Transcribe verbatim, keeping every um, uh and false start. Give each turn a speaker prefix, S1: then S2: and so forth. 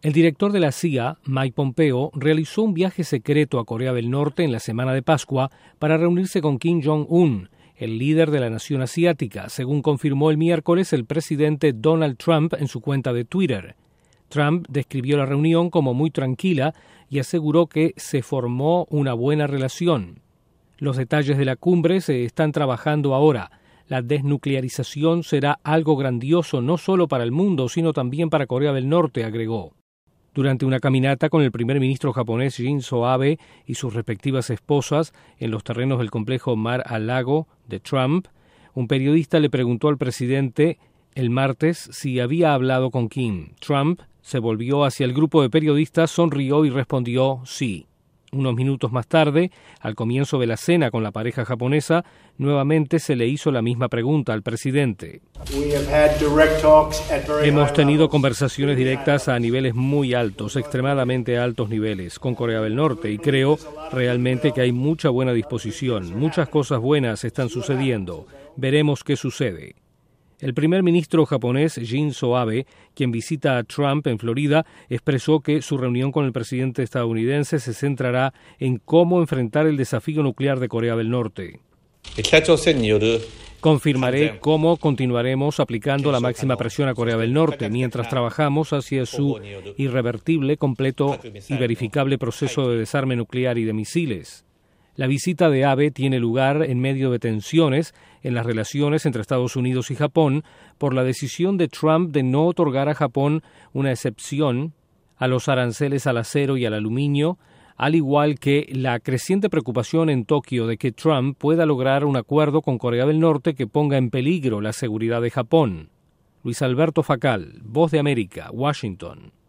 S1: El director de la C I A, Mike Pompeo, realizó un viaje secreto a Corea del Norte en la semana de Pascua para reunirse con Kim Jong-un, el líder de la nación asiática, según confirmó el miércoles el presidente Donald Trump en su cuenta de Twitter. Trump describió la reunión como muy tranquila y aseguró que se formó una buena relación. Los detalles de la cumbre se están trabajando ahora. La desnuclearización será algo grandioso no solo para el mundo, sino también para Corea del Norte, agregó. Durante una caminata con el primer ministro japonés Shinzo Abe y sus respectivas esposas en los terrenos del complejo Mar-a-Lago de Trump, un periodista le preguntó al presidente el martes si había hablado con Kim. Trump se volvió hacia el grupo de periodistas, sonrió y respondió sí. Unos minutos más tarde, al comienzo de la cena con la pareja japonesa, nuevamente se le hizo la misma pregunta al presidente. Hemos tenido conversaciones directas a niveles muy altos, extremadamente altos niveles, con Corea del Norte, y creo realmente que hay mucha buena disposición. Muchas cosas buenas están sucediendo. Veremos qué sucede. El primer ministro japonés Shinzo Abe, quien visita a Trump en Florida, expresó que su reunión con el presidente estadounidense se centrará en cómo enfrentar el desafío nuclear de Corea del Norte. Confirmaré cómo continuaremos aplicando la máxima presión a Corea del Norte mientras trabajamos hacia su irrevertible, completo y verificable proceso de desarme nuclear y de misiles. La visita de Abe tiene lugar en medio de tensiones en las relaciones entre Estados Unidos y Japón por la decisión de Trump de no otorgar a Japón una excepción a los aranceles al acero y al aluminio, al igual que la creciente preocupación en Tokio de que Trump pueda lograr un acuerdo con Corea del Norte que ponga en peligro la seguridad de Japón. Luis Alberto Facal, Voz de América, Washington.